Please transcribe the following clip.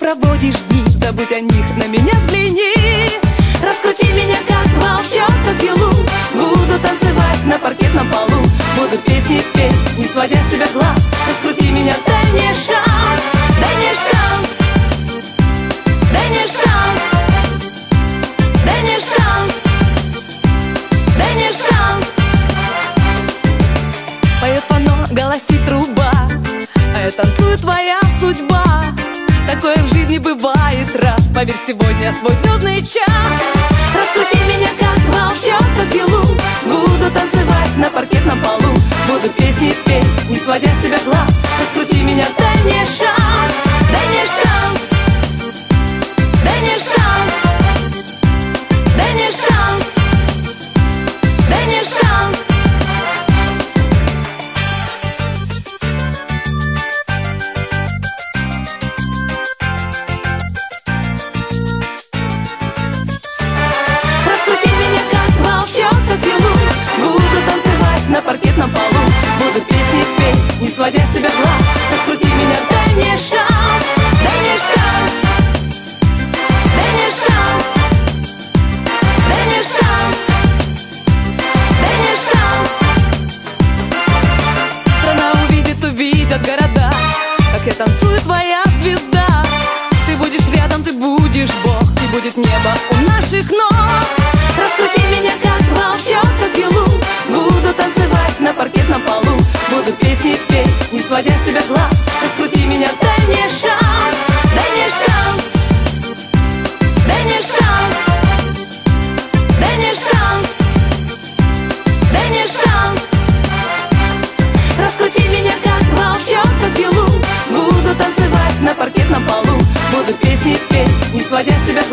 проводишь дни, забудь о них, на меня взгляни. Раскрути меня, как волчок, как елу. Буду танцевать на паркетном полу, буду песни петь, не сводя с тебя глаз. Раскрути меня, дай мне шанс, дай мне шанс, дай мне шанс, дай мне шанс, дай мне шанс. Поет фано, голосит труба, а я танцую, твоя судьба. Такое в жизни бывает раз, поверь, сегодня твой звездный час. Раскрути меня, как волчок, как елу. Буду танцевать на паркетном полу, буду песни петь, не сводя с тебя глаз. Раскрути меня, дай мне шанс, дай мне шанс, дай мне шанс, дай мне шанс, дай мне шанс. На паркетном полу буду песни петь, не сводя с тебя глаз. Раскрути меня, дай мне шанс, дай мне шанс, дай мне шанс, дай мне шанс, дай мне шанс. Страна увидит, увидят города, как я танцую, твоя звезда. Ты будешь рядом, ты будешь Бог, и будет небо у наших ног. Раскрути меня, как волчок, как елу. Буду танцевать на паркетном полу, буду песни петь, не сводя с тебя глаз. Раскрути меня, дай мне шанс, дай мне шанс, дай мне шанс, дай мне шанс, дай мне шанс. Раскрути меня, как волчок, как елу. Буду танцевать на паркетном полу, буду песни петь, не сводя с тебя